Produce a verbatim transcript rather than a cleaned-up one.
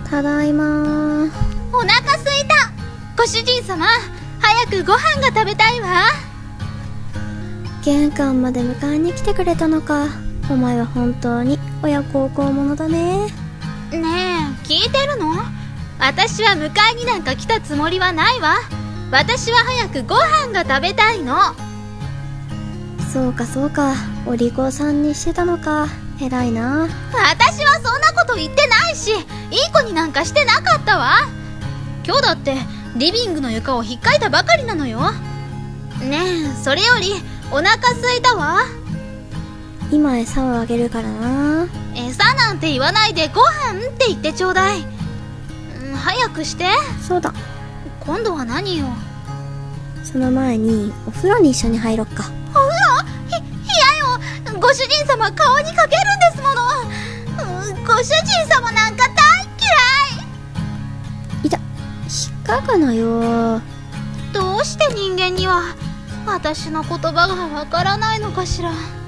ただいまー。 お腹すいた。ご主人様、早くご飯が食べたいわ。 玄関まで迎えに来てくれたのか。お前は本当に親孝行者だね。 ねえ、聞いてるの？私は迎えになんか来たつもりはないわ。私は早くご飯が食べたいの。 そうかそうか、お利口さんにしてたのか。偉いな。 私はそんなこと言ってないし、いい子になんかしてなかったわ。今日だってリビングの床をひっかいたばかりなのよ。ねえ、それよりお腹すいたわ。 今餌をあげるからな。 餌なんて言わないでご飯って言ってちょうだい。うん、早くして。 そうだ。 今度は何よ。 その前にお風呂に一緒に入ろっか。 お風呂？ひ、嫌よ。ご主人様顔にかけるんですもの。うん、ご主人様なんか大嫌い。 いた、引っかかなよ。 どうして人間には私の言葉がわからないのかしら。